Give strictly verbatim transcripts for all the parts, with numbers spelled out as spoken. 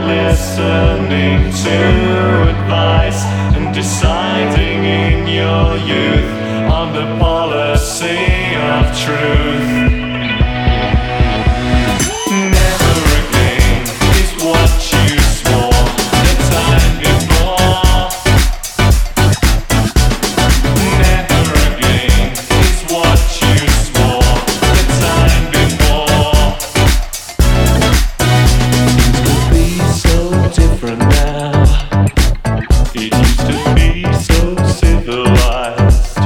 listening to advice and deciding in your youth on the policy of truth. Never again is what you swore the time before. Never again is what you swore the time before. Things could be so different now. It used to be so civilized.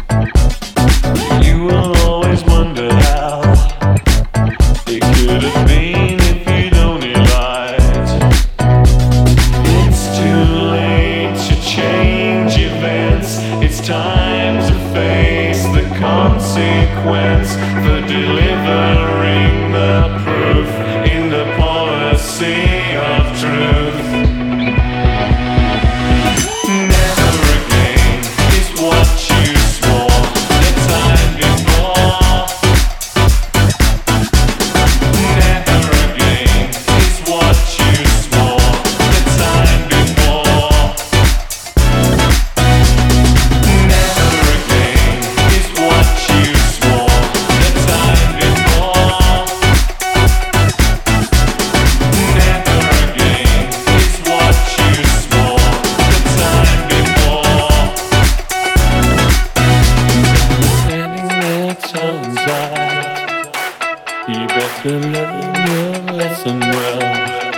You will always wonder how it could have been if you'd only lied. It's too late to change events. It's time to face the consequence for delivering the proof in the policy of truth. Never again is what you swore the time before. Never again is what you swore the time before. Never again is what you swore the time before. Never again is what you swore the time before. Standing there tongues out, you better learn your lesson well.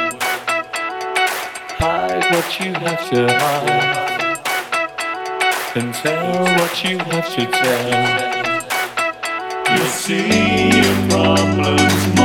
Hide what you have to hide, and tell what you have to tell. You'll see your problems